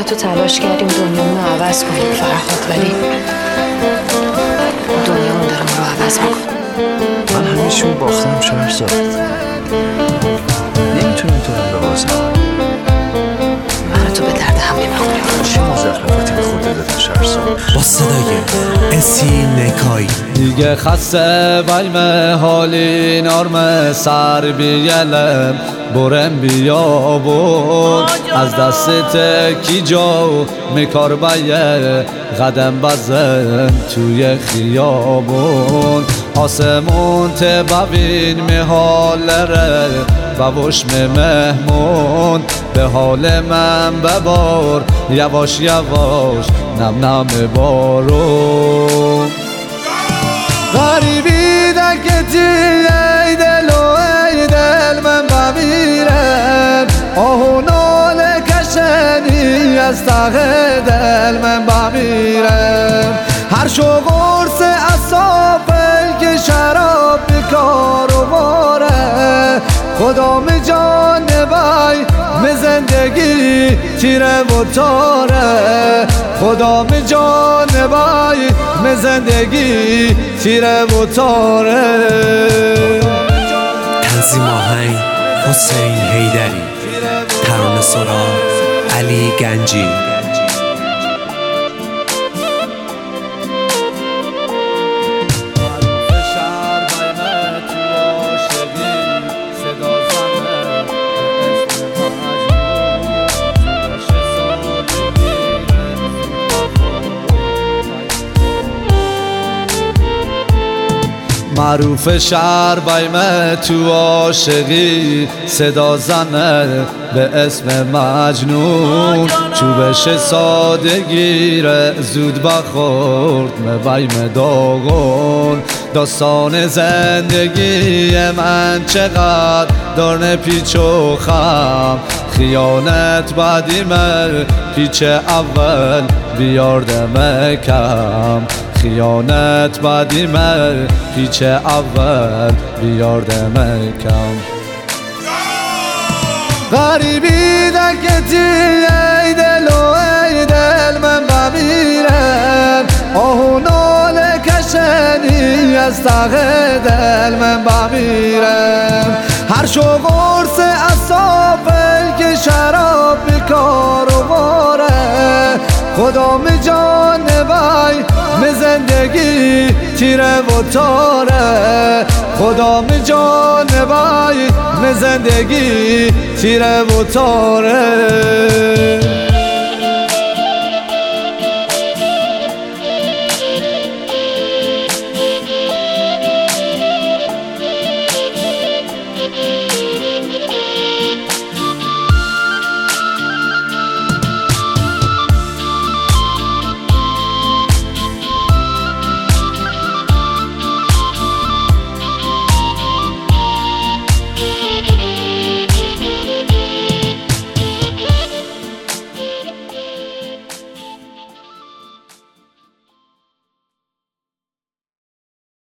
تو تلاش کردیم دنیامون رو عوض کنیم فرهاد، ولی دنیامون داره ما رو عوض میکنه. من همیشه باختم شهرزاد، نمیتونم تو رو ببازم. من تو به درد هم نمیخوریم. چه مزخرفاتی به خود دادن شهرزاد؟ با صدای اسی نکایی دیگه خسته بایم حالی نرم سر بیلم برم بیابون از دست کی جو میکار بایه قدم بزن توی خیابون آسمون ته ببین میحالره بوش مهمون به حال من ببار یواش یواش نم نم بارون غریبی دکتی ای دل و ای دل من بمیرم آهو ناله کشنی از تق دل من بمیرم هر شو قرص اصابل که شراب بکار و باره خدا می جان بای می زندگی تیره و تاره خدا می جان بای می زندگی تیره و تاره تنظیم آهنگ حسین حیدری، ترانه سرا علی گنجی. معروف شهر بایم تو عاشقی صدا زنه به اسم مجنون چوبش سادگیره زود بخورد مبایم داغون داستان زندگی من چقدر دارن پیچ و خم خیانت بعدیمه پیچ اول بیاردم کم خیانت بعدیمه پیچ اول بیاردم کم غریبی دکتی ای دل و ای دل من بمیرم آهو ناله کشنی از تق دل من بمیرم هر شو قرص اصابل که شراب بکار و باره خدا می جان بای می زندگی تیره و تاره خدا می جان بای می زندگی تیره و تاره